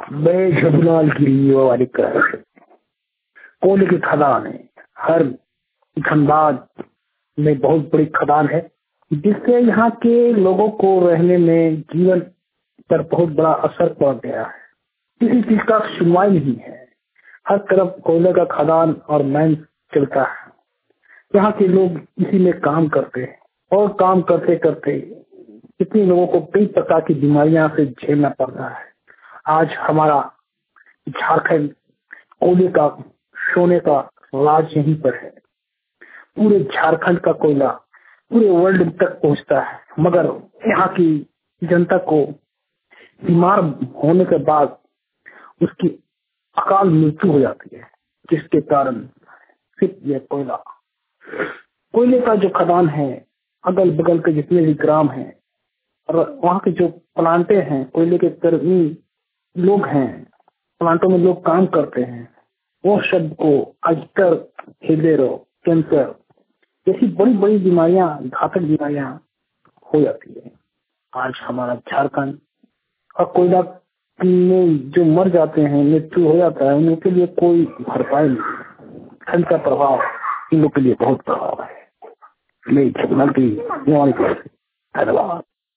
मैं जबनाल की वाली कोयले की खदान है। हर धनबाद में बहुत बड़ी खदान है, जिससे यहाँ के लोगों को रहने में जीवन पर बहुत बड़ा असर पड़ गया है। किसी चीज का सुनवाई नहीं है, हर तरफ कोयले का खदान और माइन चलता है। यहाँ के लोग इसी में काम करते हैं और काम करते करते कितने लोगों को कई प्रकार की बीमारियां से झेलना पड़ रहा है। आज हमारा झारखंड कोयले का सोने का राज यहीं पर है। पूरे झारखंड का कोयला पूरे वर्ल्ड तक पहुंचता है, मगर यहाँ की जनता को बीमार होने के बाद उसकी अकाल मृत्यु हो जाती है, जिसके कारण सिर्फ यह कोयले का जो खदान है, अगल बगल के जितने भी ग्राम हैं और वहाँ के जो प्लांटे हैं, कोयले के कर्मी लोग हैं, प्लांटों में लोग काम करते हैं, वो सब को अल्सर, हृदय रोग, कैंसर जैसी बड़ी बड़ी बीमारियां, घातक बीमारियां हो जाती है। आज हमारा झारखंड और कोयला में जो मर जाते हैं, मृत्यु हो जाता है, उनके लिए कोई भरपाई नहीं। ठंड का प्रभाव इन लोग के लिए बहुत प्रभाव है। मैं धन्यवाद।